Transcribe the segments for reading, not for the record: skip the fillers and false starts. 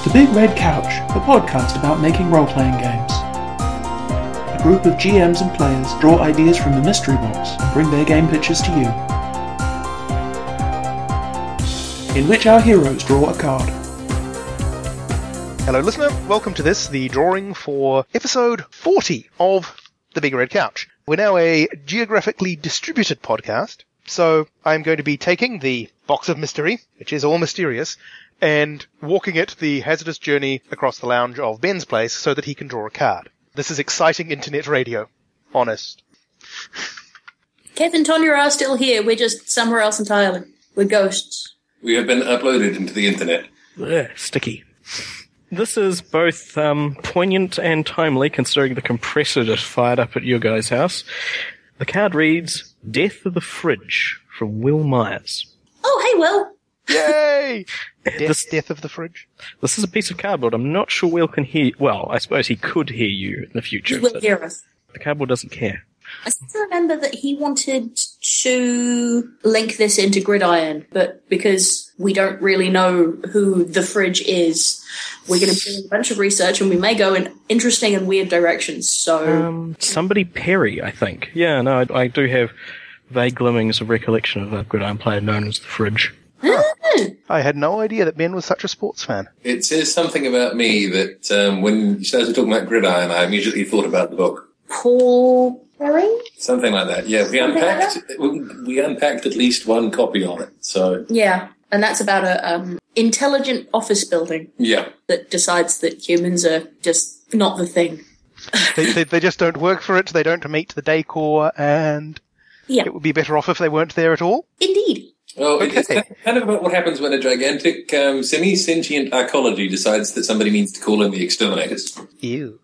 The Big Red Couch, a podcast about making role-playing games. A group of GMs and players draw ideas from the mystery box and bring their game pitches to you, in which our heroes draw a card. Hello listener, welcome to this, the drawing for episode 40 of The Big Red Couch. We're now a geographically distributed podcast, so I'm going to be taking the box of mystery, which is all mysterious, and walking it the hazardous journey across the lounge of Ben's place so that he can draw a card. This is exciting internet radio. Honest. Kev and Tonya are still here, we're just somewhere else entirely. We're ghosts. We have been uploaded into the internet. Ugh, sticky. This is both poignant and timely, considering the compressor just fired up at your guys' house. The card reads, Death of the Fridge, from Will Myers. Oh, hey, Will. Yay! Death of the Fridge. This is a piece of cardboard. I'm not sure Will can hear... Well, I suppose he could hear you in the future. He will hear us. The cardboard doesn't care. I seem to remember that he wanted to link this into Gridiron, but because we don't really know who the Fridge is, we're going to do a bunch of research and we may go in interesting and weird directions, so... Somebody Perry, I think. Yeah, no, I do have vague glimmerings of recollection of a Gridiron player known as the Fridge. I had no idea that Ben was such a sports fan. It says something about me that when you started talking about Gridiron, I immediately thought about the book. Paul Perry? Something like that. Yeah, we unpacked at least one copy of it. So Yeah, and that's about a intelligent office building. Yeah. That decides that humans are just not the thing. They just don't work for it, they don't meet the decor, and it would be better off if they weren't there at all? Indeed. Well, Okay. it's kind of about what happens when a gigantic semi-sentient arcology decides that somebody needs to call in the exterminators. Ew.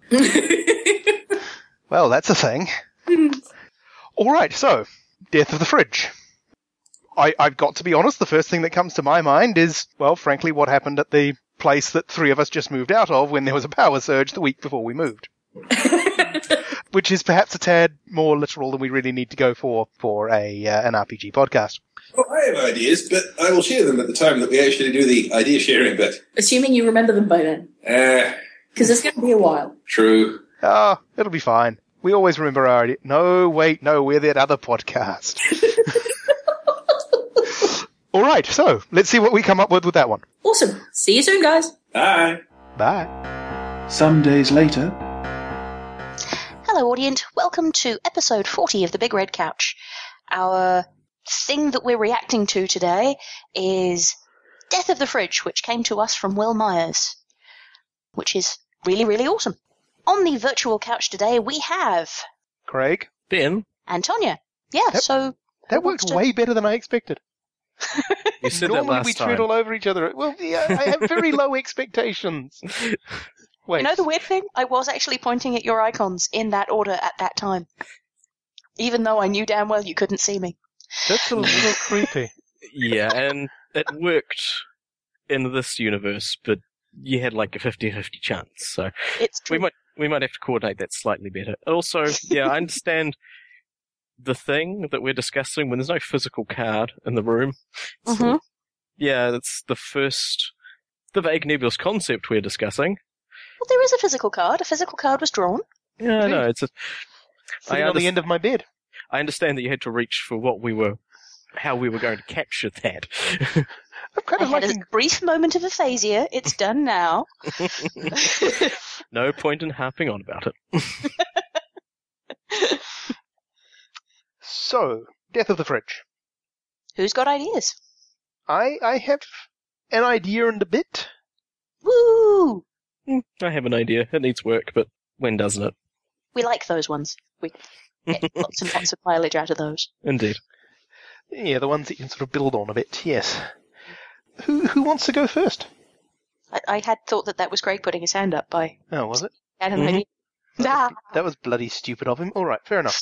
Well, that's a thing. Alright, so, Death of the Fridge. I've got to be honest, the first thing that comes to my mind is, well, frankly, what happened at the place that three of us just moved out of when there was a power surge the week before we moved. Which is perhaps a tad more literal than we really need to go for an RPG podcast. Well, I have ideas, but I will share them at the time that we actually do the idea sharing bit. Assuming you remember them by then. Because it's going to be a while. True. It'll be fine. We always remember our idea. No, wait, no, we're that other podcast. Alright, so, let's see what we come up with that one. Awesome. See you soon, guys. Bye. Bye. Some days later... Hello, audience. Welcome to episode 40 of The Big Red Couch. Our thing that we're reacting to today is Death of the Fridge, which came to us from Will Myers, which is really, really awesome. On the virtual couch today, we have... Craig? Ben? And Tonya. Yeah, so... That worked way better than I expected. You said that Normally last we time. tread all over each other. Well, yeah, I have very low expectations. Wait. You know the weird thing? I was actually pointing at your icons in that order at that time. Even though I knew damn well you couldn't see me. That's a little creepy. Yeah, and it worked in this universe, but you had like a 50-50 chance, so It's true. we might have to coordinate that slightly better. Also, yeah, I understand the thing that we're discussing when there's no physical card in the room. Mhm. Yeah, that's the vague nebulous concept we're discussing. Well, there is a physical card. A physical card was drawn. Yeah, no, it's Sitting on the end of my bed. I understand that you had to reach for how we were going to capture that. I'm kind I of had liking... a brief moment of aphasia. It's done now. No point in harping on about it. So, Death of the Fridge. Who's got ideas? I have an idea and a bit. Woo! I have an idea. It needs work, but when doesn't it? We like those ones. We get lots and lots of mileage out of those. Indeed. Yeah, the ones that you can sort of build on a bit, yes. Who wants to go first? I had thought that was Craig putting his hand up by Oh, was it? Adam maybe. Ah. That was bloody stupid of him. Alright, fair enough.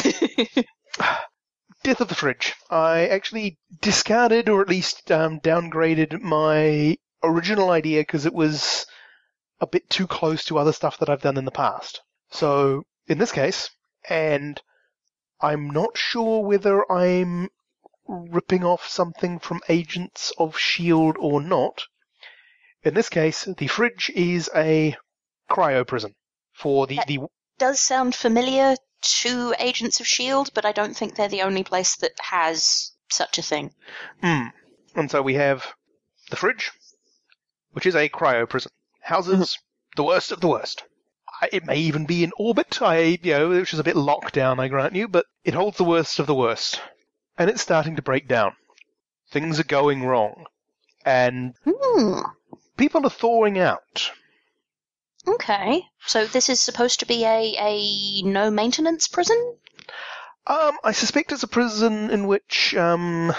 Death of the Fridge. I actually discarded, or at least downgraded, my original idea because it was a bit too close to other stuff that I've done in the past. So, in this case, and I'm not sure whether I'm ripping off something from Agents of S.H.I.E.L.D. or not, In this case, the fridge is a cryo prison for the Does sound familiar to Agents of S.H.I.E.L.D., but I don't think they're the only place that has such a thing. And so we have the fridge, which is a cryo prison. Houses the worst of the worst. It may even be in orbit, which is a bit locked down, I grant you, but it holds the worst of the worst. And it's starting to break down. Things are going wrong. And people are thawing out. Okay. So this is supposed to be a no-maintenance prison? I suspect it's a prison in which, I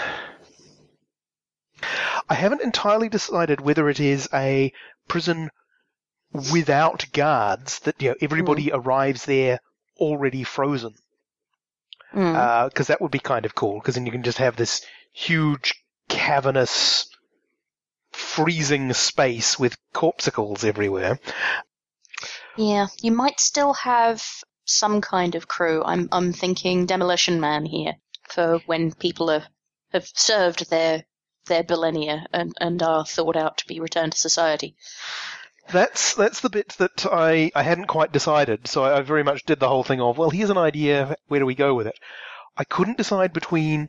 haven't entirely decided whether it is a prison without guards, that everybody arrives there already frozen. Because that would be kind of cool, because then you can just have this huge, cavernous, freezing space with corpsicles everywhere. Yeah, you might still have some kind of crew. I'm thinking Demolition Man here, for when people have served their millennia and are thought out to be returned to society. That's the bit that I hadn't quite decided, so I very much did the whole thing of, well, here's an idea, where do we go with it? I couldn't decide between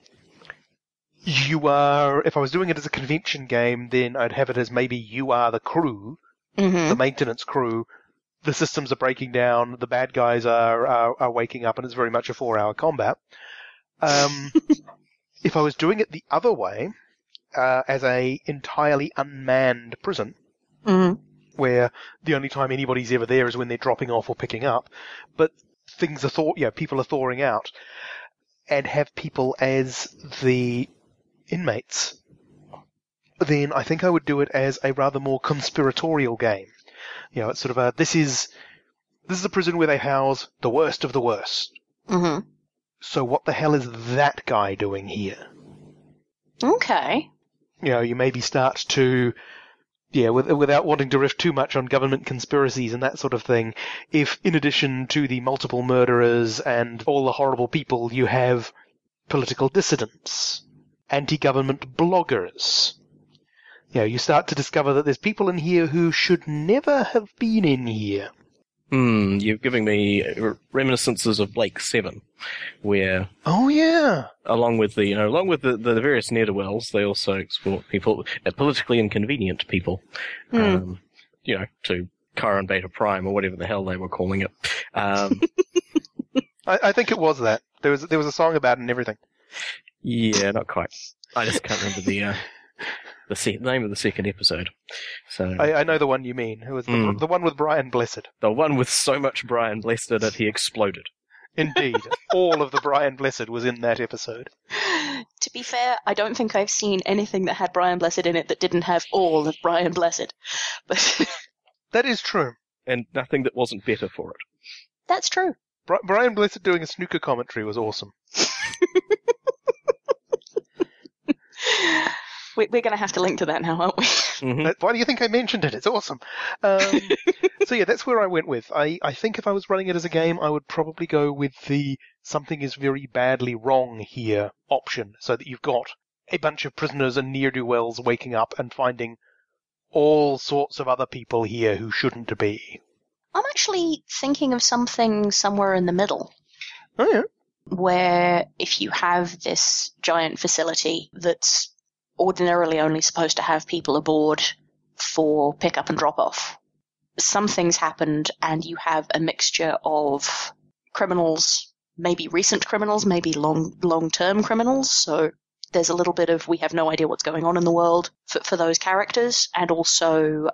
if I was doing it as a convention game, then I'd have it as maybe you are the crew, the maintenance crew, the systems are breaking down, the bad guys are waking up, and it's very much a 4-hour combat. If I was doing it the other way, as a entirely unmanned prison, where the only time anybody's ever there is when they're dropping off or picking up, but things are people are thawing out, and have people as the inmates, then I think I would do it as a rather more conspiratorial game. It's sort of this is a prison where they house the worst of the worst. So what the hell is that guy doing here? Okay. You maybe start to, without wanting to riff too much on government conspiracies and that sort of thing, if in addition to the multiple murderers and all the horrible people, you have political dissidents, anti-government bloggers, you start to discover that there's people in here who should never have been in here. You're giving me reminiscences of Blake 7, where along with the various ne'er-do-wells, they also export people, politically inconvenient people, to Chiron Beta Prime or whatever the hell they were calling it. I think it was that. There was a song about it and everything. Yeah, not quite. I just can't remember the name of the second episode. So I know the one you mean. It was the one with Brian Blessed. The one with so much Brian Blessed that he exploded. Indeed. All of the Brian Blessed was in that episode. To be fair, I don't think I've seen anything that had Brian Blessed in it that didn't have all of Brian Blessed. But that is true. And nothing that wasn't better for it. That's true. Brian Blessed doing a snooker commentary was awesome. We're going to have to link to that now, aren't we? Why do you think I mentioned it? It's awesome. So yeah, that's where I went with. I think if I was running it as a game, I would probably go with the something is very badly wrong here option, so that you've got a bunch of prisoners and ne'er-do-wells waking up and finding all sorts of other people here who shouldn't be. I'm actually thinking of something somewhere in the middle. Oh yeah. Where if you have this giant facility that's ordinarily only supposed to have people aboard for pick-up and drop-off, some things happened and you have a mixture of criminals, maybe recent criminals, maybe long-term criminals, so there's a little bit of we have no idea what's going on in the world for those characters, and also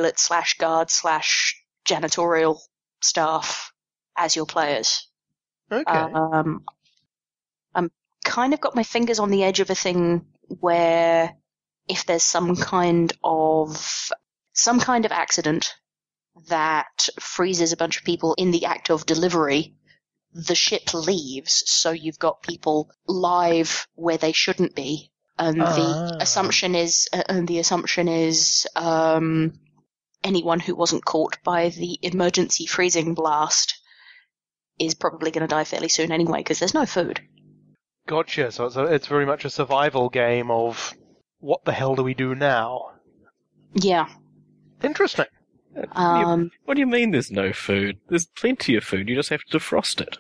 pilot/guard/janitorial staff as your players. Okay. I'm kind of got my fingers on the edge of a thing where if there's some kind of accident that freezes a bunch of people in the act of delivery, the ship leaves, so you've got people live where they shouldn't be, and the assumption is anyone who wasn't caught by the emergency freezing blast is probably going to die fairly soon anyway, because there's no food. Gotcha. So it's very much a survival game of what the hell do we do now? Yeah. Interesting. What do you mean there's no food? There's plenty of food. You just have to defrost it.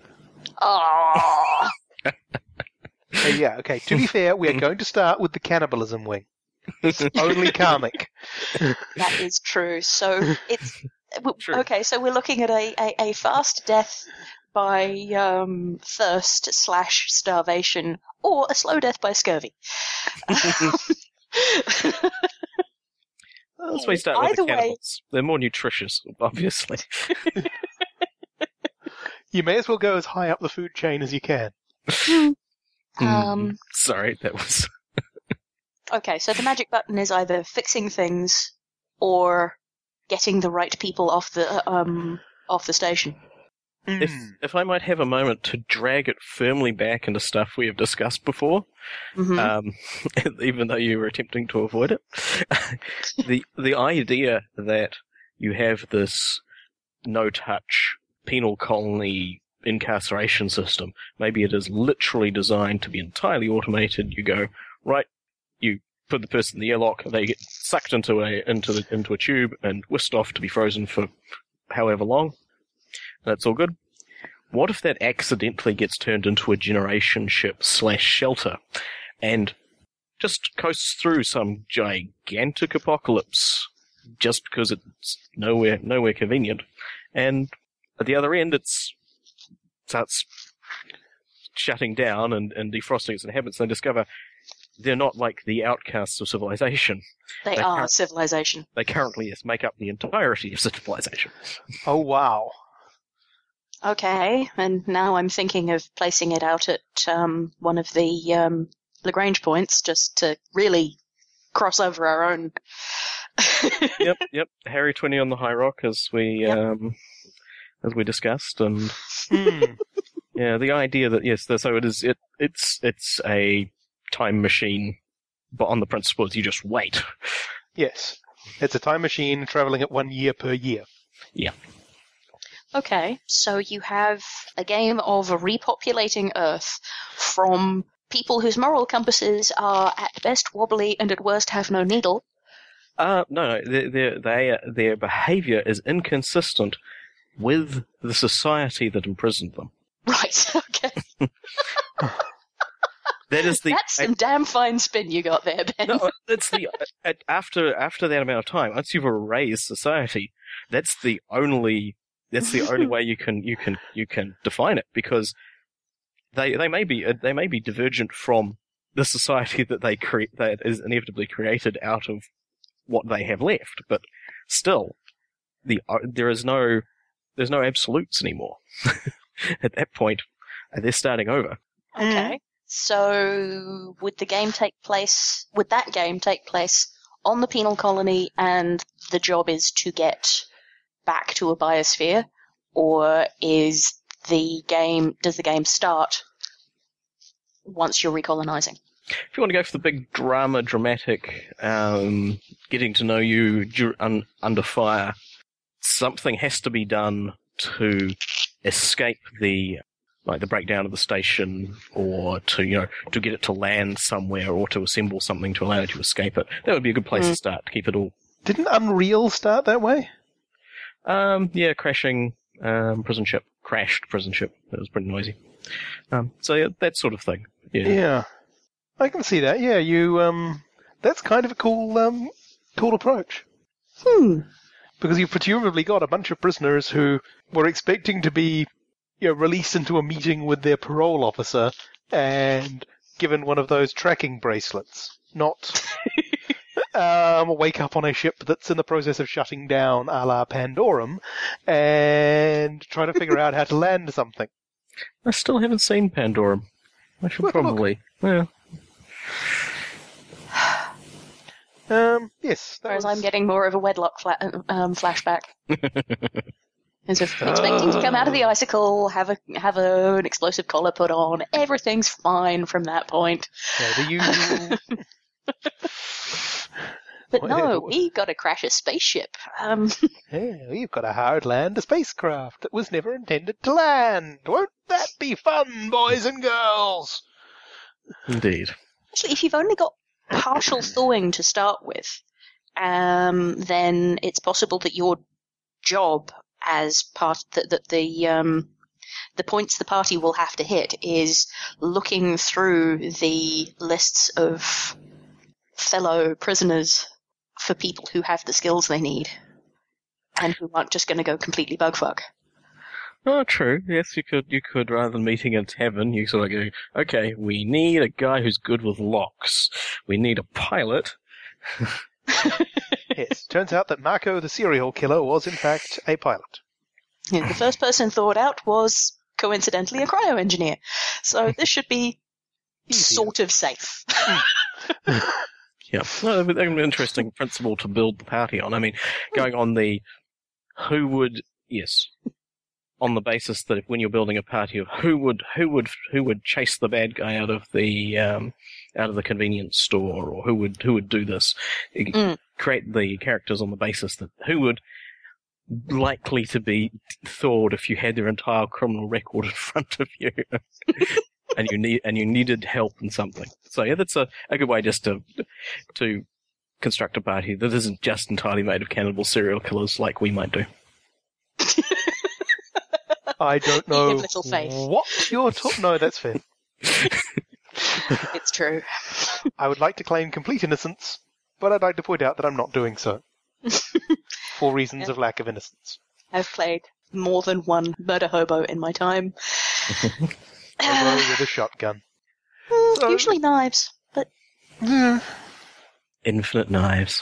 Oh, Yeah, okay. To be fair, we are going to start with the cannibalism wing. Only karmic. that is true. So it's True. okay. So we're looking at a fast death by thirst/starvation, or a slow death by scurvy. Let's we start with Either the way- cannibals. They're more nutritious, obviously. You may as well go as high up the food chain as you can. Sorry, that was... Okay, so the magic button is either fixing things or getting the right people off the station. If I might have a moment to drag it firmly back into stuff we have discussed before, even though you were attempting to avoid it, the idea that you have this no-touch penal colony incarceration system, maybe it is literally designed to be entirely automated. You go, right, you put the person in the airlock, they get sucked into a tube and whisked off to be frozen for however long. That's all good. What if that accidentally gets turned into a generation ship / shelter and just coasts through some gigantic apocalypse just because it's nowhere convenient, and at the other end it starts shutting down and defrosting its inhabitants, and they discover they're not like the outcasts of civilization. They are civilization. They currently make up the entirety of civilization. Oh, wow. Okay, and now I'm thinking of placing it out at one of the Lagrange points, just to really cross over our own. Yep. Harry 20 on the High Rock, as we discussed, and yeah, the idea that so it's a time machine, but on the principle is you just wait. Yes. It's a time machine traveling at 1 year per year. Yeah. Okay, so you have a game of repopulating Earth from people whose moral compasses are at best wobbly and at worst have no needle. No, their behaviour is inconsistent with the society that imprisoned them. Right, okay. That's some damn fine spin you got there, Ben. No, that's after that amount of time. Once you've erased society, that's the only way you can define it, because they may be divergent from the society that that is inevitably created out of what they have left, but still, there's no absolutes anymore. At that point, they're starting over. Okay. So would that game take place on the penal colony, and the job is to get back to a biosphere, or does the game start once you're recolonizing? If you want to go for the big dramatic, getting to know you under fire, something has to be done to escape the breakdown of the station, or to get it to land somewhere, or to assemble something to allow it to escape it. That would be a good place to start to keep it all. Didn't Unreal start that way? Yeah, crashed prison ship. That was pretty noisy. So yeah, that sort of thing. Yeah. I can see that. Yeah, that's kind of a cool approach. Because you've presumably got a bunch of prisoners who were expecting to be, released into a meeting with their parole officer and given one of those tracking bracelets. Not wake up on a ship that's in the process of shutting down, a la Pandorum, and try to figure out how to land something. I still haven't seen Pandorum. I should probably. Yeah. Yes. Whereas I'm getting more of a wedlock flashback. As if expecting to come out of the icicle, have an explosive collar put on, everything's fine from that point. Yeah, the usual. But no, we got to crash a spaceship. Yeah, we've got to hard land a spacecraft that was never intended to land. Won't that be fun, boys and girls? Indeed. Actually, if you've only got partial thawing to start with, then it's possible that your job as part the points the party will have to hit is looking through the lists of fellow prisoners for people who have the skills they need and who aren't just going to go completely bugfuck. Oh, true. Yes, you could, rather than meeting in a tavern, you sort of go, okay, we need a guy who's good with locks. We need a pilot. Yes, turns out that Marco the serial killer was in fact a pilot. Yeah, the first person thought out was, coincidentally, a cryo-engineer. So this should be sort of safe. Yeah, well, an interesting principle to build the party on. I mean, going on the on the basis that when you're building a party of who would chase the bad guy out of the convenience store, or who would do this, create the characters on the basis that who would likely to be thawed if you had their entire criminal record in front of you. And you needed help in something. So yeah, that's a good way just to construct a party that isn't just entirely made of cannibal serial killers like we might do. I don't know little faith. what you're talking. No, that's fair. It's true. I would like to claim complete innocence, but I'd like to point out that I'm not doing so. For reasons of lack of innocence. I've played more than one murder hobo in my time. Hobo with a shotgun. So, usually knives, but... Infinite knives.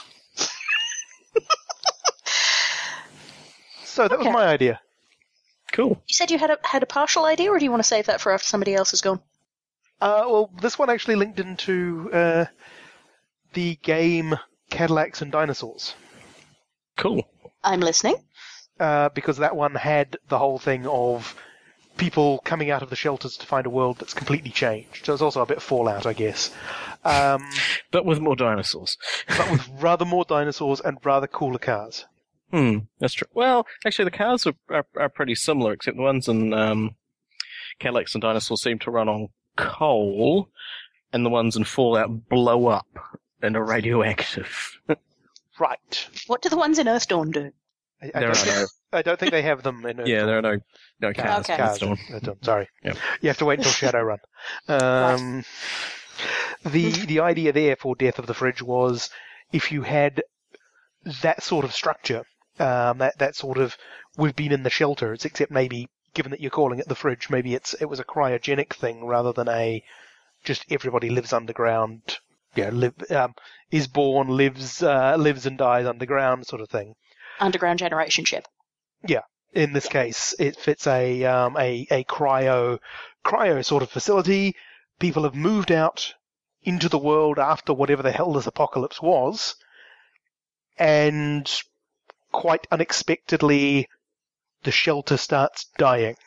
So that was my idea. Cool. You said you had a partial idea, or do you want to save that for after somebody else is gone? Well, this one actually linked into the game Cadillacs and Dinosaurs. Cool. I'm listening. Because that one had the whole thing of people coming out of the shelters to find a world that's completely changed. So it's also a bit Fallout, I guess. But with more dinosaurs. But with rather more dinosaurs and rather cooler cars. That's true. Well, actually, the cars are pretty similar, except the ones in Cadillacs and Dinosaurs seem to run on coal, and the ones in Fallout blow up and are radioactive. Right. What do the ones in Earthdawn do? I don't think they have them in Earthdawn. Yeah, there are no cars. Okay. Cars. Sorry. Yep. You have to wait until Shadowrun. Right. The idea there for Death of the Fridge was if you had that sort of structure, that sort of we've been in the shelters, except maybe given that you're calling it the fridge, maybe it was a cryogenic thing rather than a just everybody lives underground. Yeah, is born, lives and dies underground sort of thing. Underground generation ship. Yeah. In this case, it fits a cryo sort of facility. People have moved out into the world after whatever the hell this apocalypse was, and quite unexpectedly, the shelter starts dying.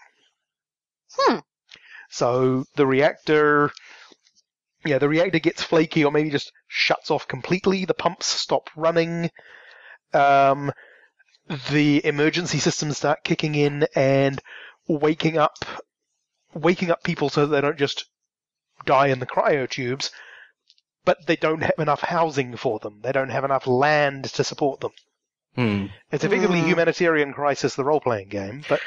So the reactor gets flaky, or maybe just shuts off completely. The pumps stop running. The emergency systems start kicking in and waking up people so they don't just die in the cryotubes, but they don't have enough housing for them. They don't have enough land to support them. It's effectively Humanitarian Crisis, the role-playing game, but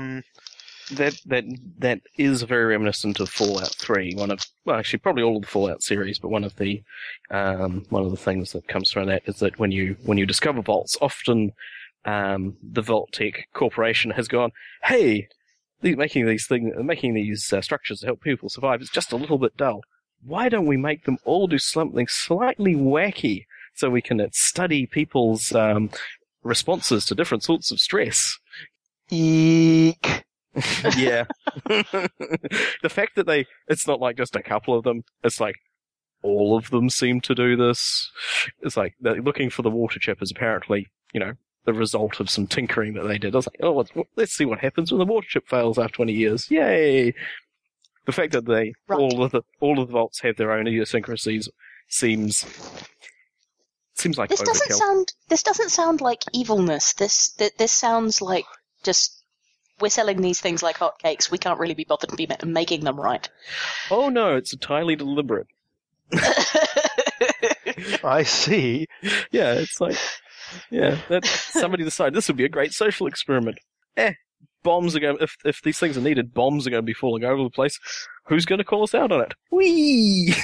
that is very reminiscent of Fallout 3. Actually, probably all of the Fallout series, but one of the things that comes from that is that when you discover vaults, often the Vault-Tec Corporation has gone, hey, making these structures to help people survive is just a little bit dull. Why don't we make them all do something slightly wacky so we can study people's responses to different sorts of stress? Eek. Yeah. The fact that it's not like just a couple of them, it's like all of them seem to do this. It's like they're looking for the water chip is apparently, the result of some tinkering that they did. I was like, let's see what happens when the water chip fails after 20 years. Yay! The fact that all of the vaults have their own idiosyncrasies seems like overkill. This doesn't sound like evilness. This sounds like just we're selling these things like hotcakes. We can't really be bothered to be making them right. Oh no, it's entirely deliberate. I see. Yeah, it's like, that somebody decided this would be a great social experiment. Bombs are going, if these things are needed, bombs are going to be falling over the place. Who's going to call us out on it? Whee!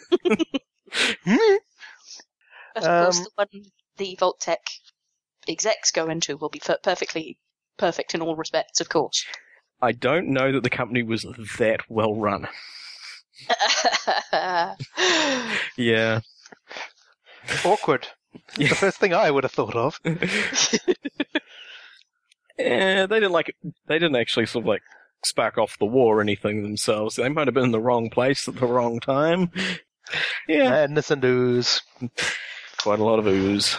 But of course, the one the Vault-Tec execs go into will be perfectly perfect in all respects, of course. I don't know that the company was that well run. Yeah. Awkward. Yeah. The first thing I would have thought of. They didn't actually sort of like spark off the war or anything themselves. They might have been in the wrong place at the wrong time. Yeah. Madness and ooze. Quite a lot of ooze.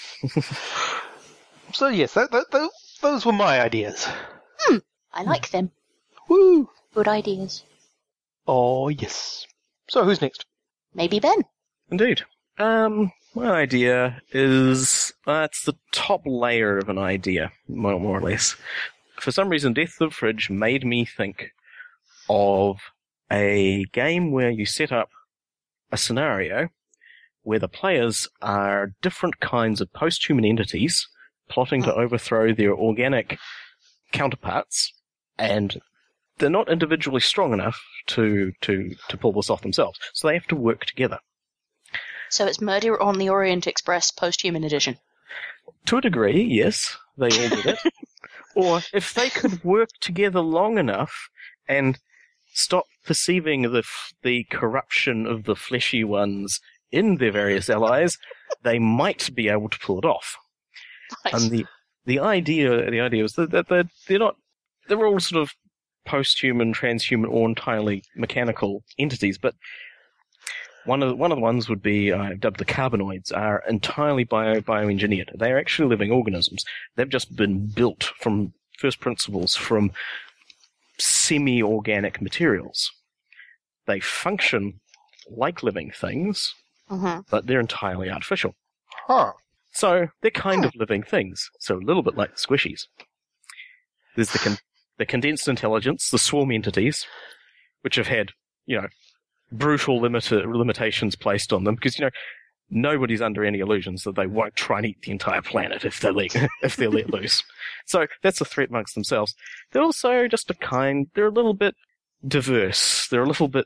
So yes, those were my ideas. I like them. Woo! Good ideas. Oh, yes. So who's next? Maybe Ben. Indeed. My idea is, it's the top layer of an idea, more or less. For some reason, Death of the Fridge made me think of a game where you set up a scenario where the players are different kinds of post-human entities plotting to overthrow their organic counterparts, and they're not individually strong enough to pull this off themselves, so they have to work together. So it's Murder on the Orient Express post-human edition. To a degree, yes, they all did it. Or if they could work together long enough and stop perceiving the corruption of the fleshy ones in their various allies, they might be able to pull it off. Right. And the idea was that they're all sort of post-human, transhuman, or entirely mechanical entities, but one of the ones would be dubbed the Carbanoids, are entirely bioengineered. They are actually living organisms. They've just been built from first principles from semi-organic materials. They function like living things, but they're entirely artificial. Huh. So they're kind of living things. So a little bit like the squishies. There's the condensed intelligence, the swarm entities, which have had, brutal limitations placed on them, because, nobody's under any illusions that they won't try and eat the entire planet if they're let loose. So that's a threat amongst themselves. They're also just they're a little bit diverse. They're a little bit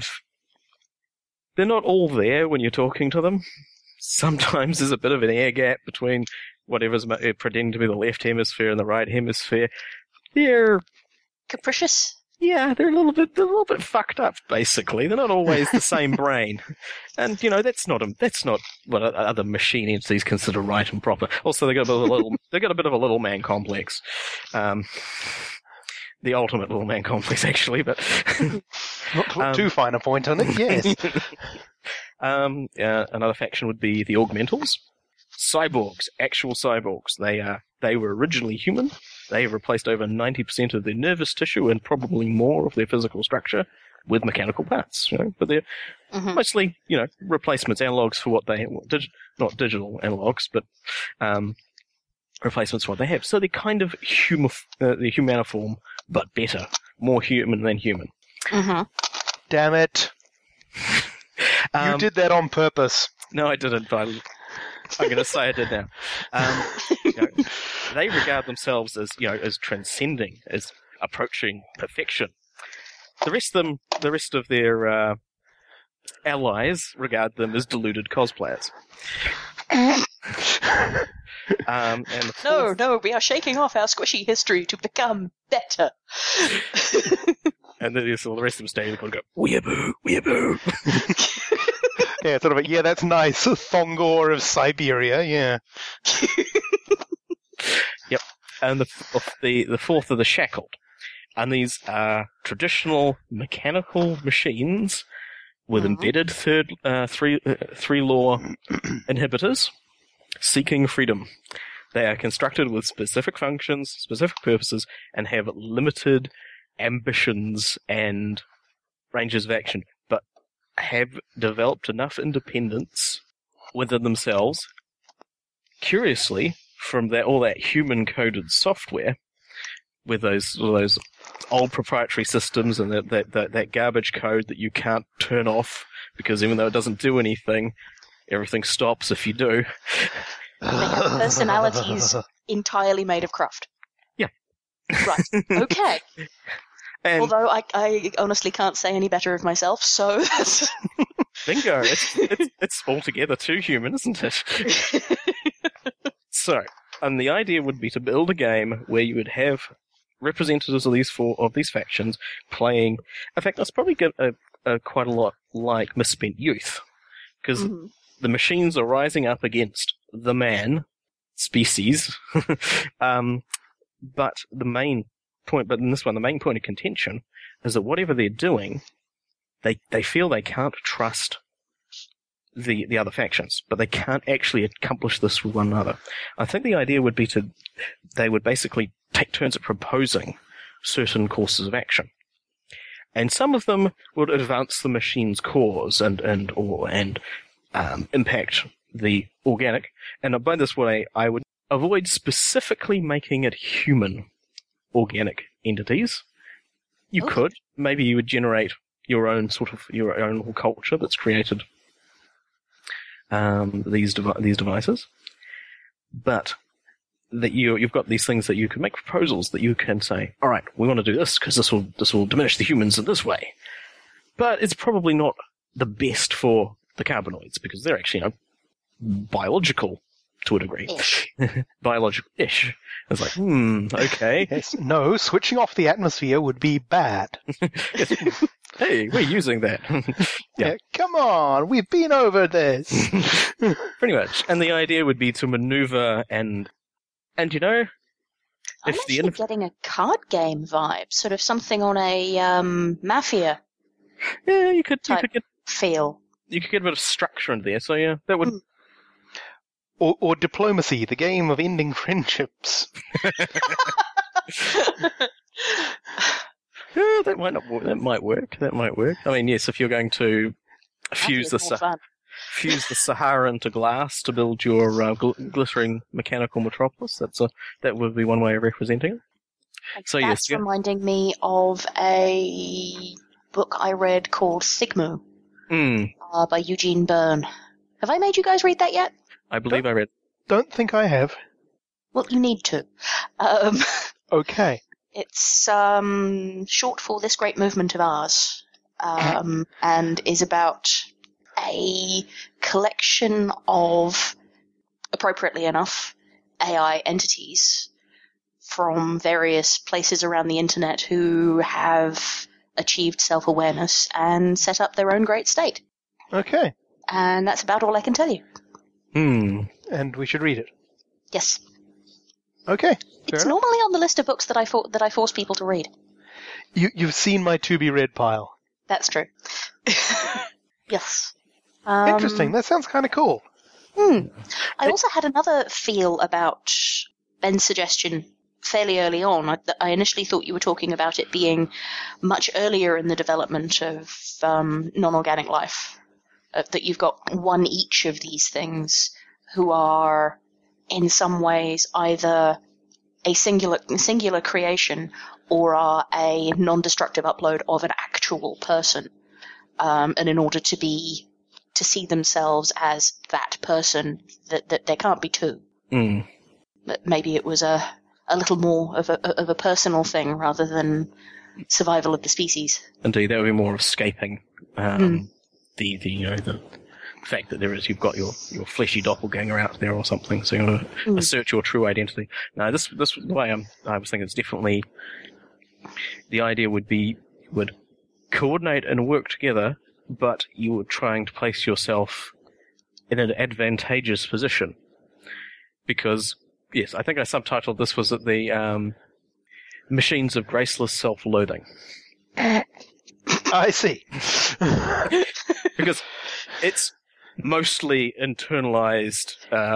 they're not all there when you're talking to them. Sometimes there's a bit of an air gap between whatever's pretending to be the left hemisphere and the right hemisphere. They're capricious. Yeah, they're a little bit fucked up. Basically, they're not always the same brain, and that's not what other machine entities consider right and proper. Also, they got a bit of a little man complex, the ultimate little man complex, actually. But not too fine a point on it. Yes. Another faction would be the Augmentals, cyborgs, actual cyborgs. They were originally human. They have replaced over 90% of their nervous tissue and probably more of their physical structure with mechanical parts. But they're mostly, replacements, analogs for what they not digital analogs, but replacements for what they have. So they're kind of the humaniform, but better, more human than human. Damn it! You did that on purpose. No, I didn't. But I'm going to say I did now. They regard themselves as as transcending, as approaching perfection. The rest of their allies regard them as deluded cosplayers. No, we are shaking off our squishy history to become better. And then the rest of them stay and go, weeaboo, weeaboo. Yeah, sort of. That's nice. Thongor of Siberia. Yeah. Yep. And the fourth are the Shackled, and these are traditional mechanical machines with embedded three law inhibitors seeking freedom. They are constructed with specific functions, specific purposes, and have limited ambitions and ranges of action, but have developed enough independence within themselves, curiously, from all that human-coded software, with those old proprietary systems and that garbage code that you can't turn off because even though it doesn't do anything, everything stops if you do. They have personalities entirely made of craft. Yeah. Right. Okay. And Although I honestly can't say any better of myself, so... bingo. It's altogether too human, isn't it? So, and the idea would be to build a game where you would have representatives of these factions playing. In fact, that's probably quite a lot like Misspent Youth, because the machines are rising up against the man species. But the main point of contention is that whatever they're doing, they feel they can't trust the other factions, but they can't actually accomplish this with one another. I think the idea would be they would basically take turns at proposing certain courses of action. And some of them would advance the machine's cause and impact the organic. And by this way, I would avoid specifically making it human organic entities. You could. Maybe you would generate your own culture that's created these devices. But that you've got these things that you can make proposals that you can say, all right, we want to do this because this will diminish the humans in this way. But it's probably not the best for the carbanoids because they're actually, biological to a degree. Biological-ish. It's like, okay. Yes, no, switching off the atmosphere would be bad. Hey, we're using that. Yeah, come on, we've been over this. Pretty much. And the idea would be to maneuver and I'm actually getting a card game vibe, sort of something on a mafia. Yeah, you could get feel. You could get a bit of structure in there. So yeah, that would. Or diplomacy, the game of ending friendships. Yeah, that might not work. That might work. I mean, yes, if you're going to fuse the Sahara into glass to build your glittering mechanical metropolis, that would be one way of representing it. So that's reminding me of a book I read called Sigmu by Eugene Byrne. Have I made you guys read that yet? I believe I read. Don't think I have. Well, you need to. Okay. It's short for This Great Movement of Ours, and is about a collection of, appropriately enough, AI entities from various places around the internet who have achieved self-awareness and set up their own great state. Okay. And that's about all I can tell you. And we should read it. Yes. Okay. It's normally on the list of books that I force people to read. You've seen my to-be-read pile. That's true. Yes. Interesting. That sounds kind of cool. I also had another feel about Ben's suggestion fairly early on. I initially thought you were talking about it being much earlier in the development of non-organic life. That you've got one each of these things who are, in some ways, either a singular creation or are a non-destructive upload of an actual person. And in order to see themselves as that person, that there can't be two. But maybe it was a little more of a personal thing rather than survival of the species. Indeed, that would be more escaping the fact that you've got your fleshy doppelganger out there or something, so you want to assert your true identity. Now, this the way I was thinking, it's definitely the idea would coordinate and work together, but you were trying to place yourself in an advantageous position. Because, yes, I think I subtitled this was that the machines of graceless self-loathing. I see. Because it's mostly internalized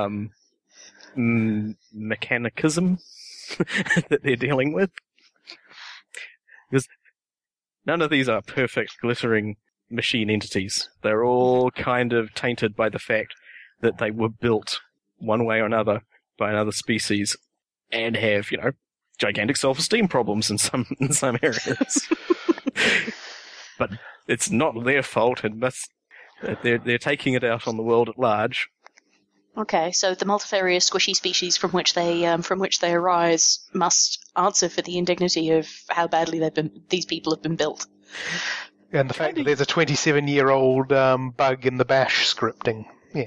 mechanicism that they're dealing with. Because none of these are perfect, glittering machine entities. They're all kind of tainted by the fact that they were built one way or another by another species and have, gigantic self-esteem problems in some areas. But it's not their fault, and they're taking it out on the world at large. Okay, so the multifarious squishy species from which they arise must answer for the indignity of how badly these people have been built. And the fact that there's a 27-year-old bug in the bash scripting. Yeah.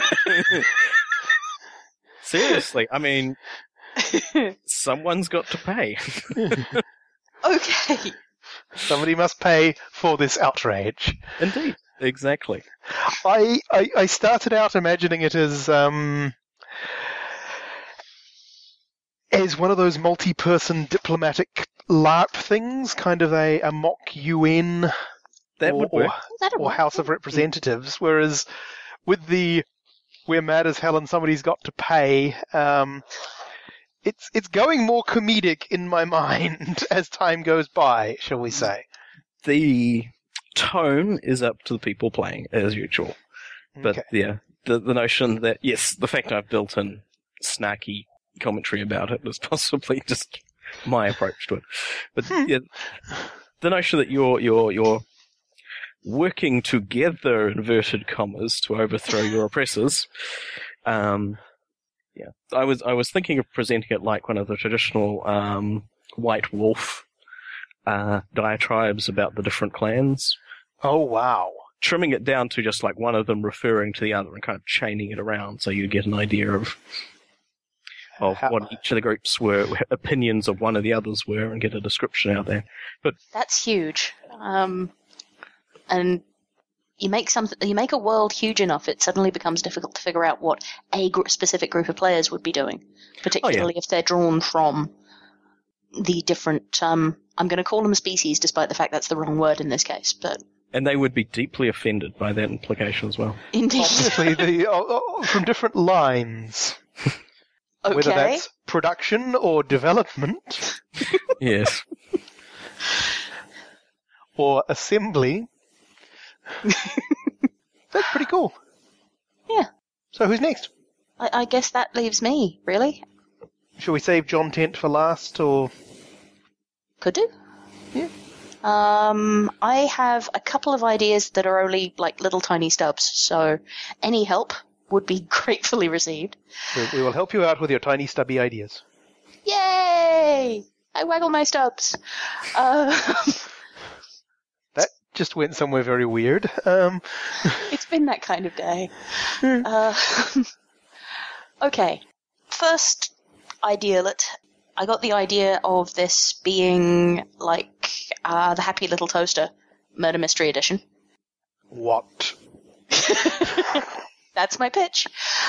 Seriously, I mean, someone's got to pay. Okay. Somebody must pay for this outrage. Indeed, exactly. I started out imagining it as one of those multi-person diplomatic LARP things, kind of a mock UN or House of Representatives, whereas with the we're mad as hell and somebody's got to pay, it's going more comedic in my mind as time goes by, shall we say. The tone is up to the people playing, as usual. But Okay. yeah, the notion that, yes, the fact I've built in snarky commentary about it is possibly just my approach to it. But yeah, the notion that you're working together, inverted commas, to overthrow your oppressors. Yeah, I was thinking of presenting it like one of the traditional White Wolf diatribes about the different clans. Oh, wow. Trimming it down to just like one of them referring to the other and kind of chaining it around so you get an idea of what each of the groups were, opinions of one of the others were, and get a description out there. But That's huge. And you make a world huge enough, it suddenly becomes difficult to figure out what a specific group of players would be doing, particularly if they're drawn from the different. I'm going to call them species, despite the fact that's the wrong word in this case, but. And they would be deeply offended by that implication as well. Indeed. Obviously, from different lines. Okay. Whether that's production or development Yes. or assembly. That's pretty cool. Yeah. So who's next? I guess that leaves me, really. Shall we save John Tent for last, or...? Could do. Yeah. I have a couple of ideas that are only like little tiny stubs, so any help would be gratefully received. We will help you out with your tiny stubby ideas. Yay! I waggle my stubs. That just went somewhere very weird. It's been that kind of day. Okay. First idealet. I got the idea of this being like the Happy Little Toaster Murder Mystery Edition. What? That's my pitch.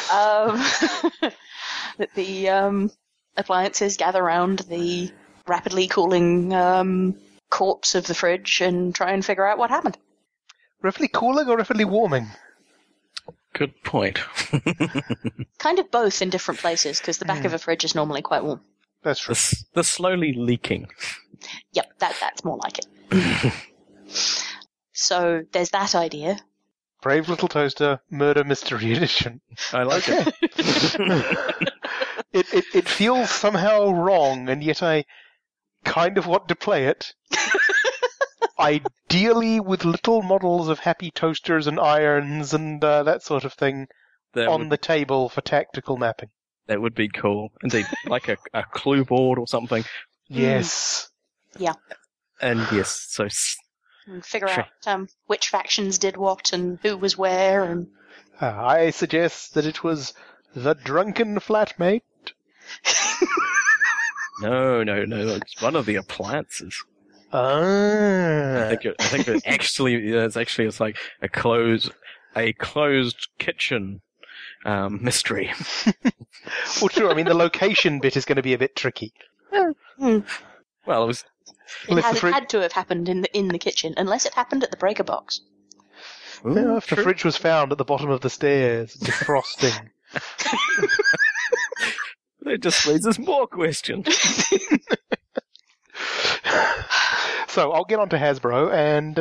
That the appliances gather around the rapidly cooling corpse of the fridge and try and figure out what happened. Rapidly cooling or rapidly warming? Good point. Kind of both in different places, because the back of a fridge is normally quite warm. That's true. The slowly leaking. Yep, that's more like it. So there's that idea. Brave Little Toaster Murder Mystery Edition. I like Okay. It feels somehow wrong, and yet I kind of want to play it. Ideally with little models of happy toasters and irons and that sort of thing on the table for tactical mapping. That would be cool. Indeed, like a clue board or something. Yes. Yeah. And yes, so And figure out which factions did what and who was where. And I suggest that it was the drunken flatmate. No, it's one of the appliances. Ah. I think it it's like a closed kitchen mystery. Well, true. I mean, the location bit is going to be a bit tricky. Well, it was. it had to have happened in the kitchen, unless it happened at the breaker box. Ooh, if the fridge was found at the bottom of the stairs, defrosting. It just raises more questions. So I'll get on to Hasbro and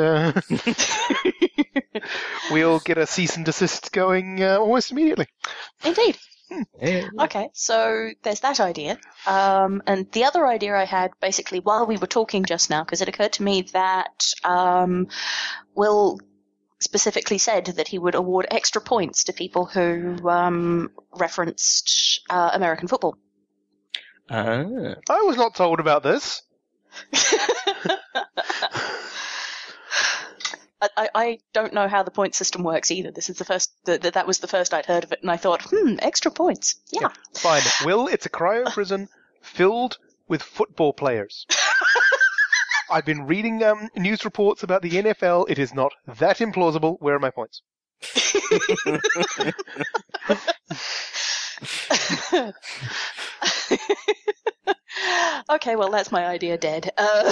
we'll get a cease and desist going almost immediately. Indeed. Yeah. Okay, so there's that idea. And the other idea I had, basically, while we were talking just now, because it occurred to me that Will specifically said that he would award extra points to people who referenced American football. Ah. I was not told about this. I don't know how the point system works either. This is the first that was the first I'd heard of it, and I thought, extra points. Yeah. Fine. Will, it's a cryo prison filled with football players. I've been reading news reports about the NFL. It is not that implausible. Where are my points? Okay, well, that's my idea dead.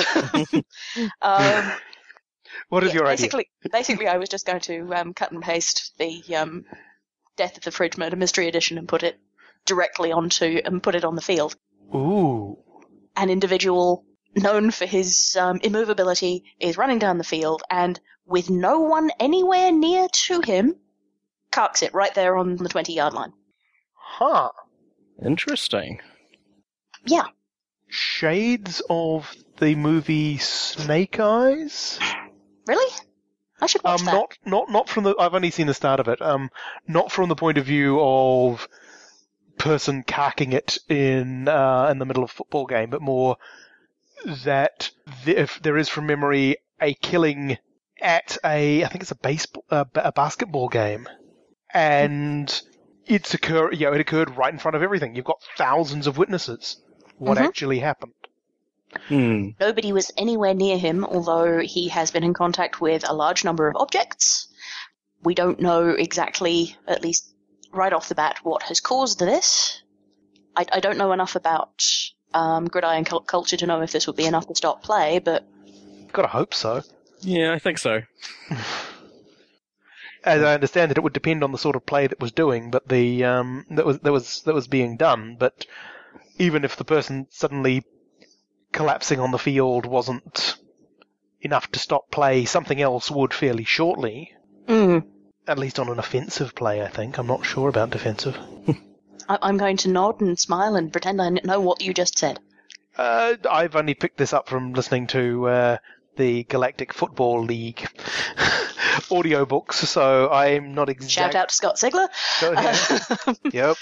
What is your idea? Basically, I was just going to cut and paste the Death of the Fridge Murder Mystery Edition and put it directly put it on the field. Ooh. An individual known for his immovability is running down the field and, with no one anywhere near to him, carks it right there on the 20-yard line. Huh. Interesting. Yeah. Shades of the movie Snake Eyes? Really? I should watch that. Not from the. I've only seen the start of it. Not from the point of view of person carking it in the middle of a football game, but more that if there is, from memory, a killing at I think it's a basketball game, and it occurred right in front of everything. You've got thousands of witnesses. What actually happened? Nobody was anywhere near him, although he has been in contact with a large number of objects. We don't know exactly, at least right off the bat, what has caused this. I don't know enough about Gridiron culture to know if this would be enough to stop play, but... Gotta hope so. Yeah, I think so. As I understand it, it would depend on the sort of play that was doing, but that was being done. But even if the person suddenly collapsing on the field wasn't enough to stop play, something else would fairly shortly. At least on an offensive play, I think. I'm not sure about defensive. I'm going to nod and smile and pretend I know what you just said. I've only picked this up from listening to the Galactic Football League audiobooks, so I'm not exactly... Shout out to Scott Sigler. Yep.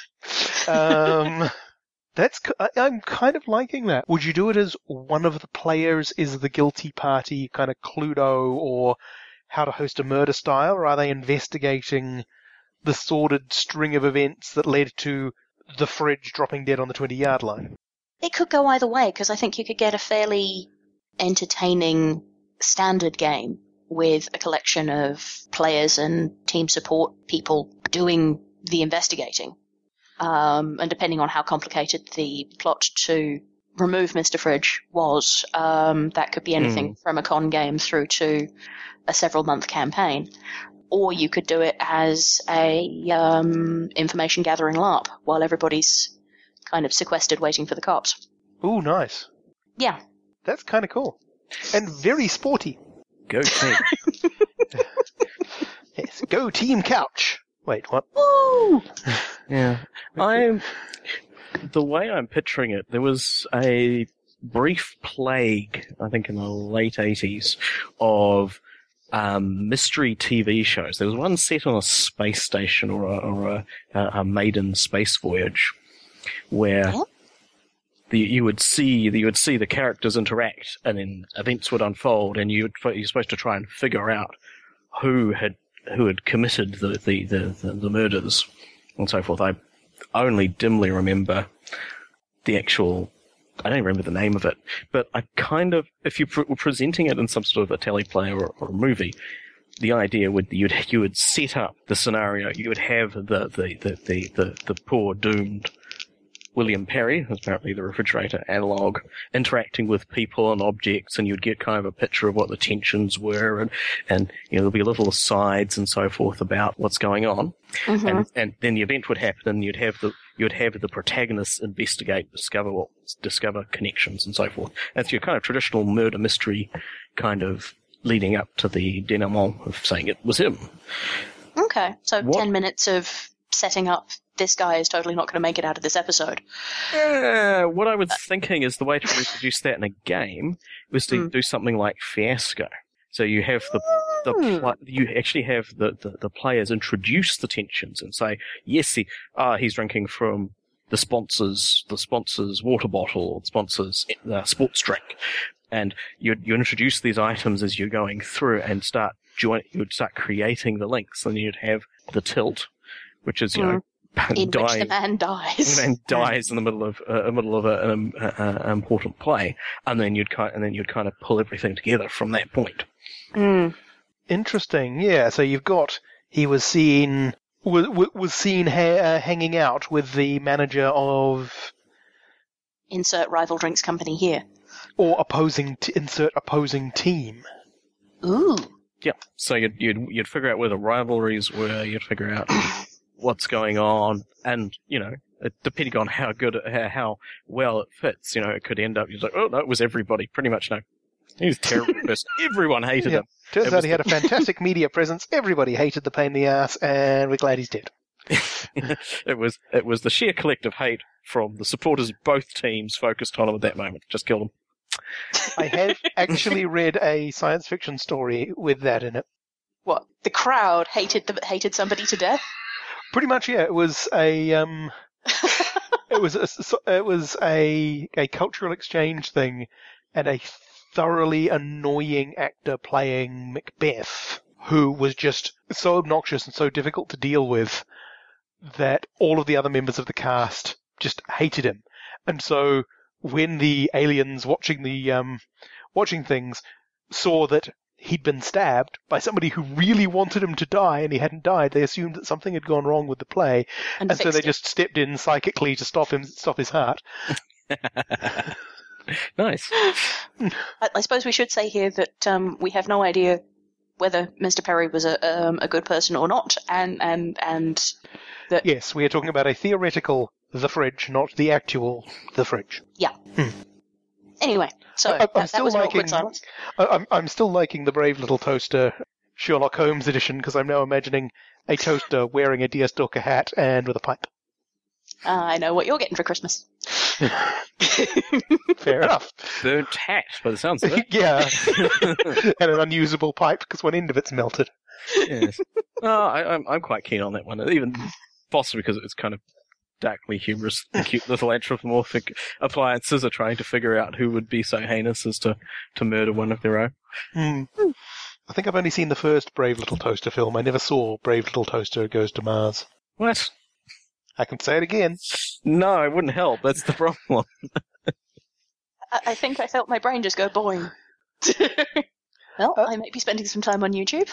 I'm kind of liking that. Would you do it as one of the players is the guilty party, kind of Cluedo or How to Host a Murder style, or are they investigating the sordid string of events that led to the fridge dropping dead on the 20-yard line? It could go either way, because I think you could get a fairly entertaining standard game with a collection of players and team support people doing the investigating. And depending on how complicated the plot to remove Mr. Fridge was, that could be anything from a con game through to a several-month campaign. Or you could do it as a information gathering LARP while everybody's kind of sequestered waiting for the cops. Ooh, nice. Yeah. That's kind of cool. And very sporty. Go team. Yes, go Team Couch. Wait, what? Woo! Yeah. The way I'm picturing it, there was a brief plague, I think in the late 80s, of mystery TV shows. There was one set on a space station or a maiden space voyage where you would see the characters interact, and then events would unfold, and you're supposed to try and figure out who had committed the murders and so forth. I only dimly remember the actual. I don't remember the name of it, but I kind of, if you were presenting it in some sort of a teleplay or a movie, the idea would you would set up the scenario. You would have the poor doomed William Perry, who's apparently the refrigerator analog, interacting with people and objects, and you'd get kind of a picture of what the tensions were, and there'll be little asides and so forth about what's going on, and then the event would happen, and you'd have the protagonists investigate, discover connections and so forth. That's your kind of traditional murder mystery kind of leading up to the denouement of saying it was him. Okay, so 10 minutes of setting up this guy is totally not going to make it out of this episode. What I was thinking is the way to reproduce that in a game was to do something like Fiasco. So you have you actually have the players introduce the tensions and say, yes, he's drinking from the sponsor's water bottle, or the sponsor's sports drink, and you introduce these items as you're going through and you'd start creating the links, and you'd have the tilt, which is in which the man dies. The man dies in the middle of an important play, and then you'd kind of pull everything together from that point. Interesting. Yeah. So you've got he was seen hanging out with the manager of insert rival drinks company here, or insert opposing team. Ooh. Yeah. So you'd figure out where the rivalries were. You'd figure out what's going on, and depending on how well it fits, it could end up you're like, oh no, it was everybody. Pretty much no. He was a terrible person. Everyone hated him. Turns out he had a fantastic media presence. Everybody hated the pain in the ass, and we're glad he's dead. It was the sheer collective hate from the supporters of both teams focused on him at that moment. Just killed him. I have actually read a science fiction story with that in it. What? The crowd hated somebody to death? Pretty much, yeah. It was a a cultural exchange thing, and a thoroughly annoying actor playing Macbeth, who was just so obnoxious and so difficult to deal with that all of the other members of the cast just hated him. And so when the aliens watching things saw that he'd been stabbed by somebody who really wanted him to die and he hadn't died, they assumed that something had gone wrong with the play, and so they just stepped in psychically to stop his heart. Nice. I suppose we should say here that we have no idea whether Mr. Perry was a good person or not, and that yes, we are talking about a theoretical The Fridge, not the actual The Fridge. Yeah. Anyway, so I'm that still was an liking. awkward silence. I'm still liking the Brave Little Toaster Sherlock Holmes edition, because I'm now imagining a toaster wearing a Deerstalker hat and with a pipe. I know what you're getting for Christmas. Fair enough. Burnt hat, by the sounds of it. Yeah. And an unusable pipe, because one end of it's melted. Yes. I'm quite keen on that one, even possibly because it's kind of darkly humorous. The cute little anthropomorphic appliances are trying to figure out who would be so heinous as to murder one of their own. I think I've only seen the first Brave Little Toaster film. I never saw Brave Little Toaster Goes to Mars. What? I can say it again. No, it wouldn't help. That's the problem. I think I felt my brain just go boing. Well, I might be spending some time on YouTube.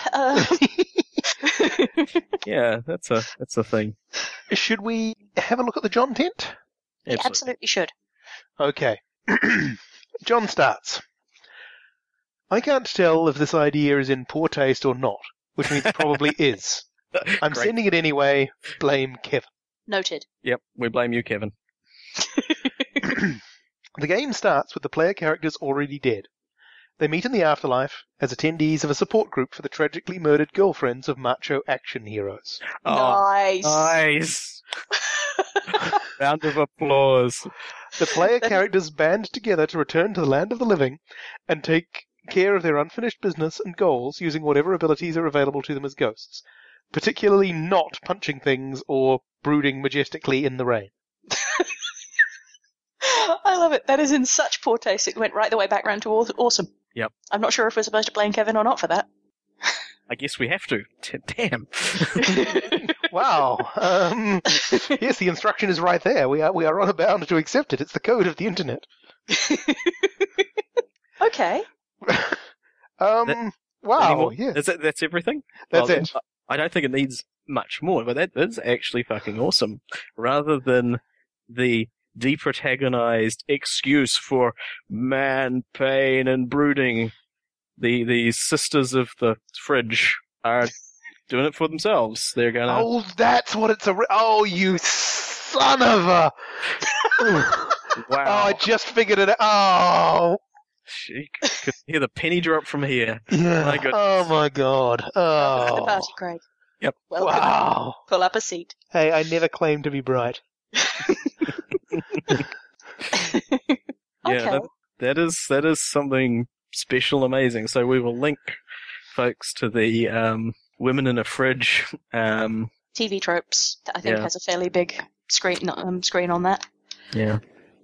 Yeah, that's a thing. Should we have a look at the John tent? You absolutely should. Okay. John starts. I can't tell if this idea is in poor taste or not, which means it probably is. I'm Great. sending it anyway. Blame Kevin. Noted. Yep, we blame you, Kevin. The game starts with the player characters already dead. They meet in the afterlife as attendees of a support group for the tragically murdered girlfriends of macho action heroes. Nice. Nice. Round of applause. The player characters band together to return to the land of the living and take care of their unfinished business and goals using whatever abilities are available to them as ghosts, particularly not punching things or brooding majestically in the rain. I love it. That is in such poor taste. It went right the way back round to awesome. Yep. I'm not sure if we're supposed to blame Kevin or not for that. I guess we have to. Damn. Wow. Yes, the instruction is right there. We are unbound to accept it. It's the code of the internet. Okay. Wow. Yeah. That's everything? That's it. I don't think it needs much more, but that is actually fucking awesome. Rather than the deprotagonized excuse for man, pain, and brooding, the sisters of the fridge are doing it for themselves. They're gonna... Oh, that's what it's oh, you son of a... Wow. Oh, I just figured it out. Oh. She could hear the penny drop from here. Yeah. My goodness. Oh, my God. The Oh. party, Craig. Welcome. Wow. Pull up a seat. Hey, I never claimed to be bright. Okay. That is something special, amazing. So we will link folks to the Women in a Fridge. TV Tropes, I think, Yeah. has a fairly big screen on that. Yeah.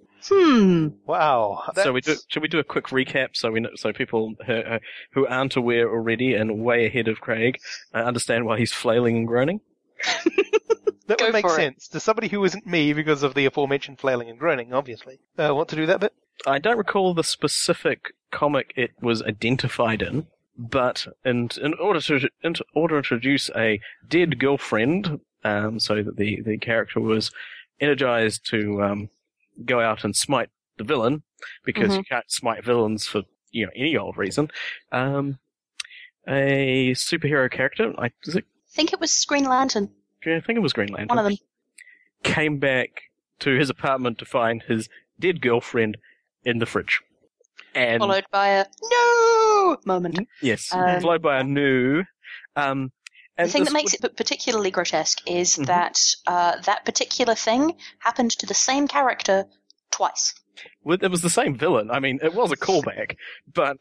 Wow. So should we do a quick recap so people who aren't aware already and way ahead of Craig understand why he's flailing and groaning? That Go would make for it. sense to somebody who isn't me because of the aforementioned flailing and groaning, obviously. Want to do that bit? I don't recall the specific comic it was identified in, but in order to introduce a dead girlfriend, so that the character was energized to go out and smite the villain, because you can't smite villains for any old reason. A superhero character, I think it was Green Lantern. I think it was Green Lantern. One of them. Came back to his apartment to find his dead girlfriend in the fridge. And Followed by a no moment. yes, followed by a no. And The thing that makes it particularly grotesque is that that particular thing happened to the same character twice. it was the same villain. I mean, it was a callback, but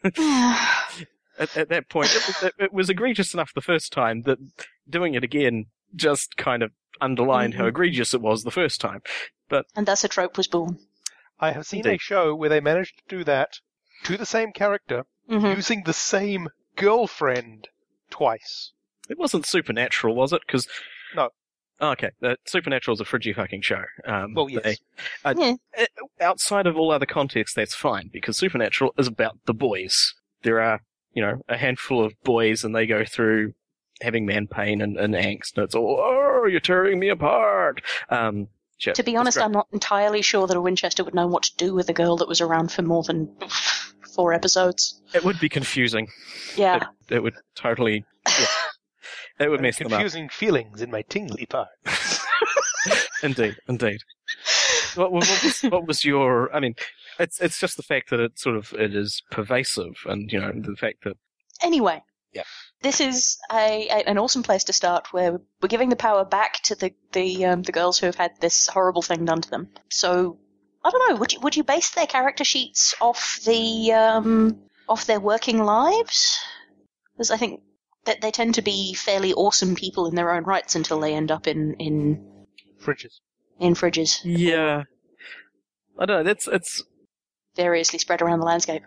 at that point, it was egregious enough the first time that doing it again just kind of underlined how egregious it was the first time. And thus a trope was born. I have seen Indeed. a show where they managed to do that to the same character using the same girlfriend twice. It wasn't Supernatural, was it? Because No. Okay, Supernatural is a fridgy fucking show. Well, yes. Outside of all other contexts, that's fine, because Supernatural is about the boys. There are, a handful of boys, and they go through having man pain and angst, and it's all, oh, you're tearing me apart. Shit, To be it's honest, great. I'm not entirely sure that a Winchester would know what to do with a girl that was around for more than 4 episodes. It would be confusing. Yeah. It would totally... Yeah. It would mess them up. Confusing feelings in my tingly parts. Indeed. What was your? I mean, it's just the fact that it is pervasive, and the fact that. Anyway. Yeah. This is an awesome place to start, where we're giving the power back to the girls who have had this horrible thing done to them. So I don't know. Would you base their character sheets off their working lives? Because I think that they tend to be fairly awesome people in their own rights until they end up in Fridges. fridges. Yeah. I don't know. It's. Variously spread around the landscape.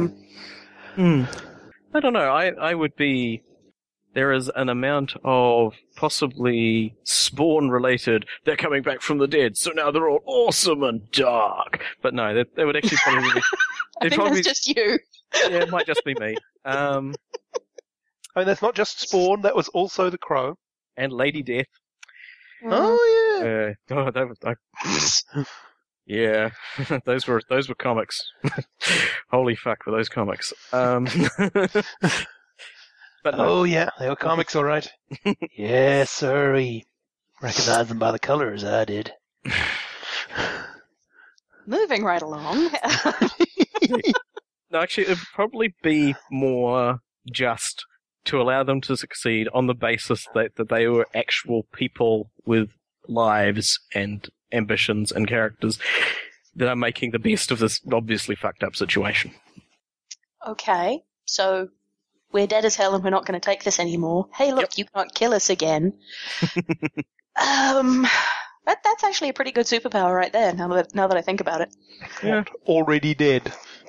I don't know. I would be. There is an amount of possibly Spawn-related. They're coming back from the dead, so now they're all awesome and dark. But no, they would actually probably. I think that's just you. Yeah, it might just be me. I mean, that's not just Spawn, that was also The Crow. And Lady Death. Oh, yeah. Yeah, those were comics. Holy fuck, were those comics? But no. Oh, yeah, they were comics, all right. Yes, sirree. Recognize them by the colors, I did. Moving right along. No, actually, it would probably be more just to allow them to succeed on the basis that they were actual people with lives and ambitions and characters that are making the best of this obviously fucked up situation. Okay, so we're dead as hell and we're not going to take this anymore. Hey, look, you can't kill us again. That's actually a pretty good superpower right there, now that I think about it. Yeah. Already dead.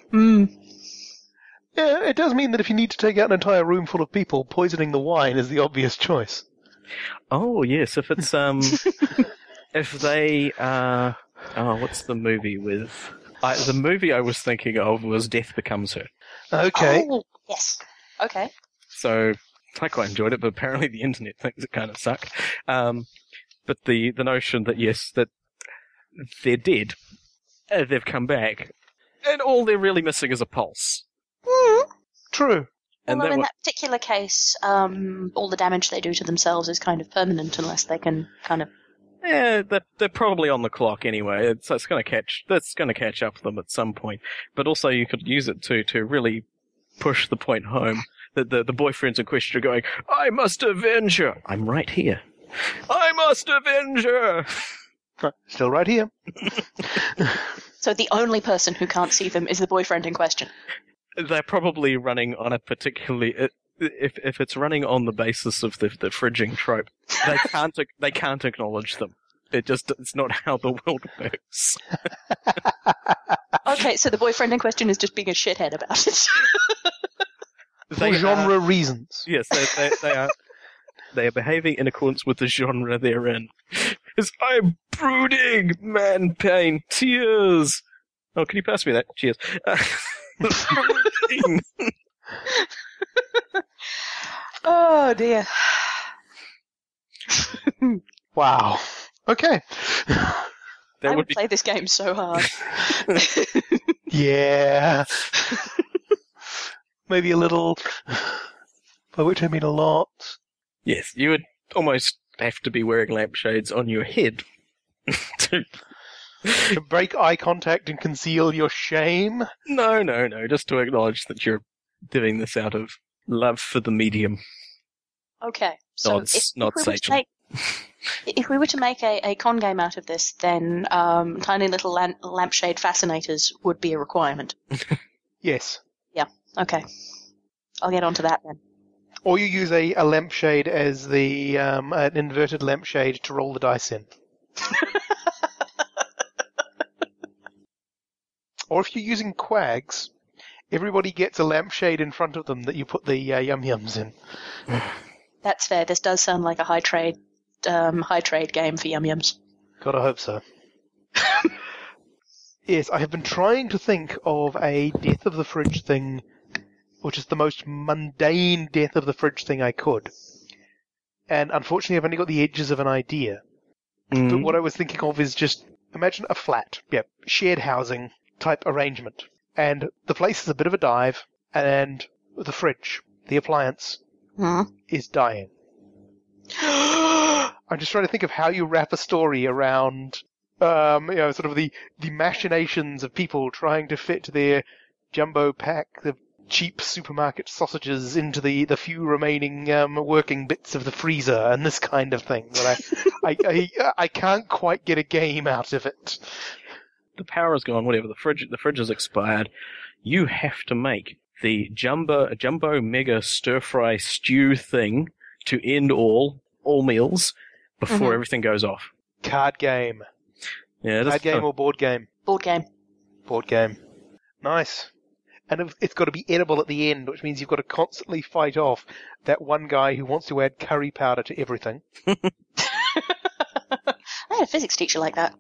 Yeah, it does mean that if you need to take out an entire room full of people, poisoning the wine is the obvious choice. Oh, yes, if it's, if they, what's the movie with? The movie I was thinking of was Death Becomes Her. Okay. Oh, yes. Okay. So, I quite enjoyed it, but apparently the internet thinks it kind of sucked. But the notion that, yes, that they're dead, they've come back, and all they're really missing is a pulse. True. And Although that in wa- that particular case, all the damage they do to themselves is kind of permanent unless they can kind of... Yeah, they're probably on the clock anyway. That's going to catch up to them at some point. But also, you could use it to really push the point home the boyfriends in question are going, I must avenge her. I'm right here. I must avenge her. Still right here. So the only person who can't see them is the boyfriend in question. They're probably running on a particularly... If it's running on the basis of the fridging trope, they can't acknowledge them. It's not how the world works. Okay, so the boyfriend in question is just being a shithead about it. For genre reasons. Yes, they are behaving in accordance with the genre they're in. Because I'm brooding, man, pain, tears. Oh, can you pass me that? Cheers. Oh dear. Wow. Okay. I would play this game so hard. Yeah. Maybe a little, by which I mean a lot. Yes, you would almost have to be wearing lampshades on your head to break eye contact and conceal your shame? No, just to acknowledge that you're doing this out of love for the medium. Okay, so if we were to make a con game out of this, then tiny little lampshade fascinators would be a requirement. Yes. Yeah, okay. I'll get onto that then. Or you use a lampshade as the an inverted lampshade to roll the dice in. Or if you're using quags, everybody gets a lampshade in front of them that you put the yum-yums in. That's fair. This does sound like a high trade game for yum-yums. Gotta hope so. Yes, I have been trying to think of a death of the fridge thing, which is the most mundane death of the fridge thing I could. And unfortunately, I've only got the edges of an idea. Mm. But what I was thinking of is just, imagine a flat, shared housing type arrangement. And the place is a bit of a dive, and the fridge, the appliance, is dying. I'm just trying to think of how you wrap a story around, sort of the machinations of people trying to fit their jumbo pack of cheap supermarket sausages into the few remaining working bits of the freezer and this kind of thing. But I can't quite get a game out of it. The power is gone. Whatever, the fridge is expired. You have to make the jumbo mega stir fry stew thing to end all meals before everything goes off. Card game. Yeah, card game or board game? Board game. Board game. Nice. And it's got to be edible at the end, which means you've got to constantly fight off that one guy who wants to add curry powder to everything. I had a physics teacher like that.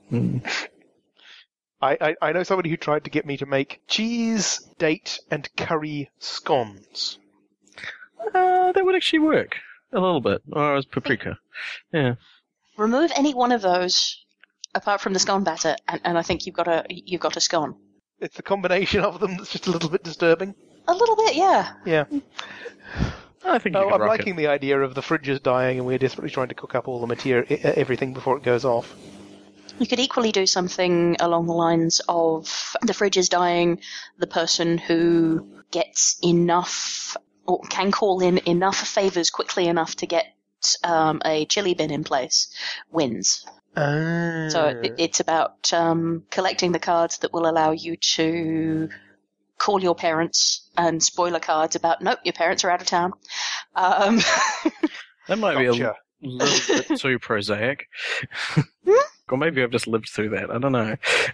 I know somebody who tried to get me to make cheese, date, and curry scones. That would actually work. A little bit. Or as paprika. Yeah. Remove any one of those, apart from the scone batter, and I think you've got a scone. It's the combination of them that's just a little bit disturbing. A little bit, yeah. Yeah. I think I'm liking the idea of the fridge is dying and we're desperately trying to cook up all the material, everything before it goes off. You could equally do something along the lines of the fridge is dying, the person who gets enough, or can call in enough favours quickly enough to get a chili bin in place, wins. So it's about collecting the cards that will allow you to call your parents and spoiler cards about, nope, your parents are out of town. That might be a little bit too prosaic. Or maybe I've just lived through that. I don't know.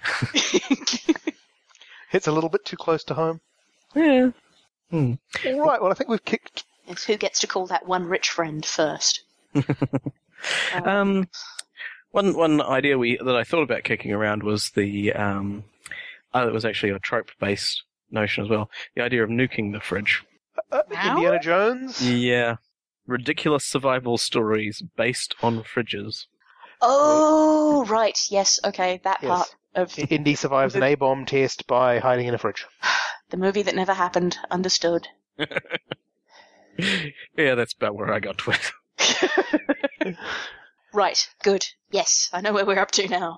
It's a little bit too close to home. Yeah. All right, well, I think we've kicked... It's who gets to call that one rich friend first. One idea that I thought about kicking around was it was actually a trope-based notion as well. The idea of nuking the fridge. Indiana Jones? Yeah. Ridiculous survival stories based on fridges. Oh, right. Yes, okay, that part of... Indy survives an A-bomb test by hiding in a fridge. The movie that never happened. Understood. Yeah, that's about where I got with it. Right, good. Yes, I know where we're up to now.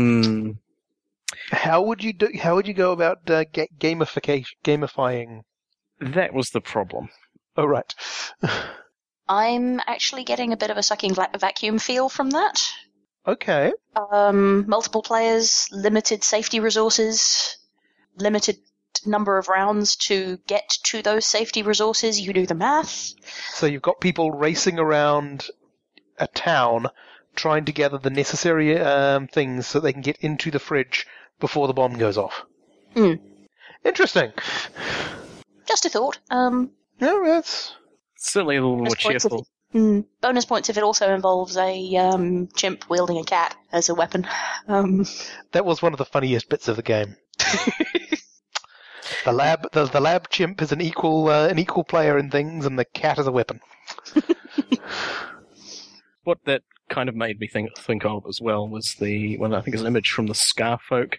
How would you go about gamifying? That was the problem. Oh, right. I'm actually getting a bit of a sucking vacuum feel from that. Okay. Multiple players, limited safety resources, limited number of rounds to get to those safety resources. You do the math. So you've got people racing around a town trying to gather the necessary things so they can get into the fridge before the bomb goes off. Interesting. Just a thought. Yeah, that's... Certainly a little more cheerful. Bonus points if it also involves a chimp wielding a cat as a weapon. That was one of the funniest bits of the game. The lab chimp is an equal player in things, and the cat is a weapon. What that kind of made me think of as well was I think it's an image from the Scarfolk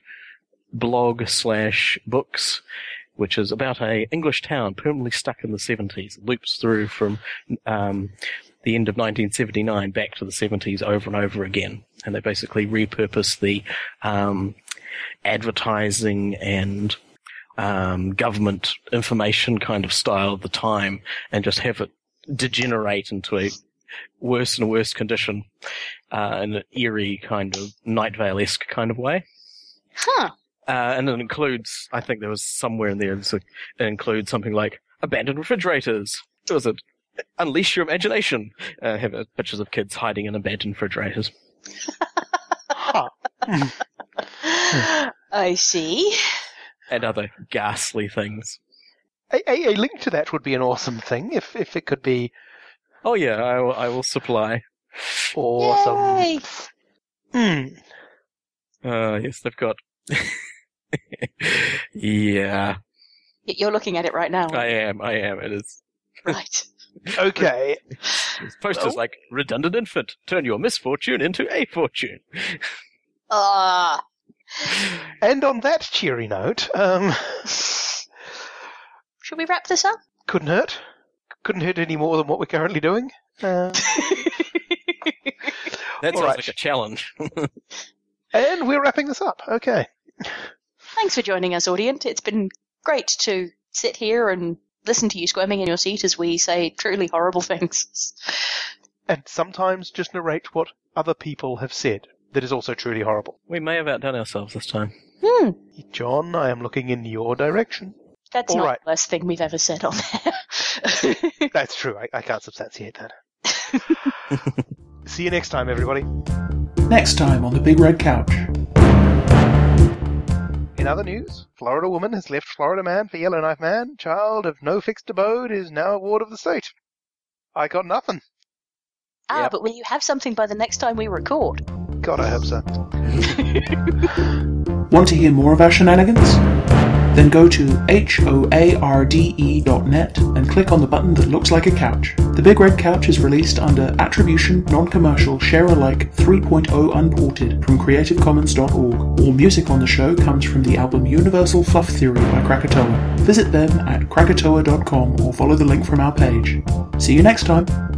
blog/books, which is about a English town permanently stuck in the 70s. It loops through from the end of 1979 back to the 70s over and over again. And they basically repurpose the advertising and government information kind of style of the time and just have it degenerate into a worse and worse condition in an eerie kind of Night Vale-esque kind of way. Huh. And it includes, I think there was somewhere in there, it includes something like abandoned refrigerators. What was it? Unleash your imagination. Have pictures of kids hiding in abandoned refrigerators. I see. And other ghastly things. A link to that would be an awesome thing, if it could be... Oh yeah, I will supply. Awesome. Yay. Yes, they've got... Yeah. You're looking at it right now. I am, it is. Right. Okay. There's posters like, redundant infant, turn your misfortune into a fortune. And on that cheery note, should we wrap this up? Couldn't hurt. Couldn't hurt any more than what we're currently doing. That sounds right. like a challenge. And we're wrapping this up. Okay. Thanks for joining us, audience. It's been great to sit here and listen to you squirming in your seat as we say truly horrible things. And sometimes just narrate what other people have said that is also truly horrible. We may have outdone ourselves this time. John, I am looking in your direction. That's All not right. the worst thing we've ever said on there. That's true. I can't substantiate that. See you next time, everybody. Next time on the Big Red Couch. In other news, Florida woman has left Florida man for Yellowknife man. Child of no fixed abode is now a ward of the state. I got nothing. But will you have something by the next time we record? God, I hope so. Want to hear more of our shenanigans? Then go to hoarde.net and click on the button that looks like a couch. The Big Red Couch is released under Attribution, Non-Commercial, Share-alike 3.0 Unported from CreativeCommons.org. All music on the show comes from the album Universal Fluff Theory by Krakatoa. Visit them at krakatoa.com or follow the link from our page. See you next time!